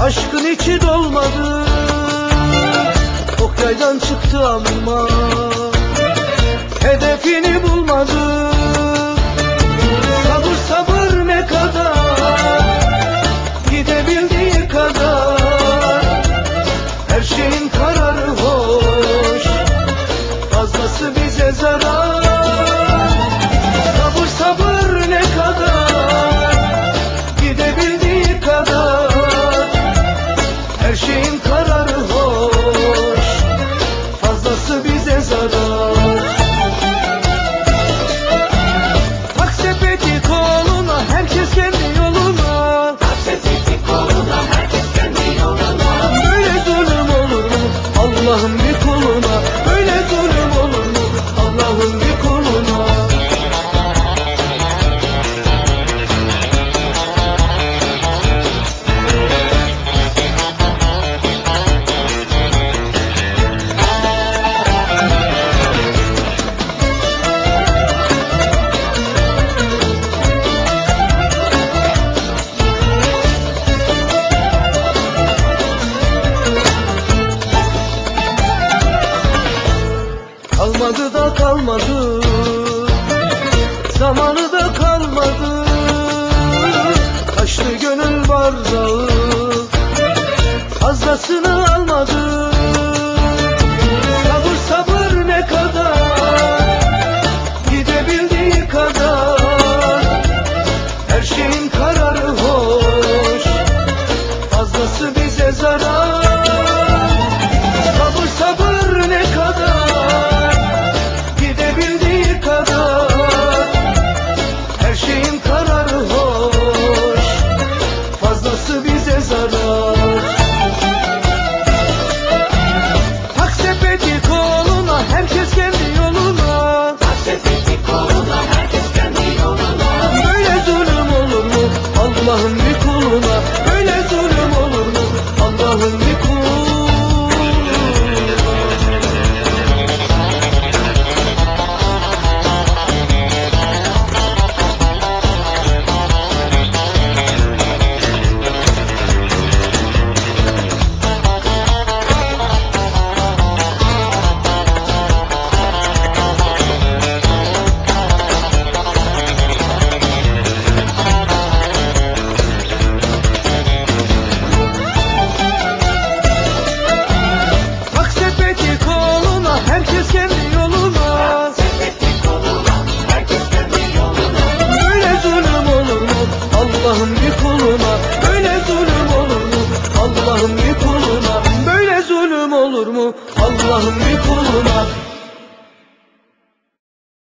Aşkın içi dolmadı, ok yaydan çıktı ama hedefini bulmadı. Sabır sabır ne kadar, gidebildiği kadar. Her şeyin kararı hoş, fazlası bize zarar. Sabır sabır ne kadar, gidebildiği kadar. Her şeyin kararı hoş, fazlası bize zarar. Tak sepeti koluna, herkes kendi yoluna. Tak sepeti koluna, herkes kendi yoluna. Böyle zulüm olur mu Allah'ın bir kuluna? Böyle zulüm olur mu Allah'ın bir kuluna? Kalmadı da kalmadı, zamanı da kalmadı. Taştı gönül bardağı, fazlasını almadı. Sabır sabır ne kadar, gidebildiği kadar. Her şeyin kararı hoş, fazlası bize zarar. Sabır sabır ne kadar, gidebildiği kadar. Her şeyin kararı hoş, fazlası bize zarar. Tak sepeti koluna, herkes kendi yoluna. Tak sepeti koluna, herkes kendi yoluna. Böyle zulüm olur mu Allah'ın bir kuluna? Böyle zulüm olur mu Allah'ın bir kuluna? Tak sepeti koluna, herkes kendi yoluna. Sepeti koluna, herkes kendi yoluna. Böyle zulüm olur mu Allah'ın bir kuluna? Böyle zulüm olur mu Allah'ın bir kuluna? Böyle zulüm olur mu Allah'ın bir kuluna?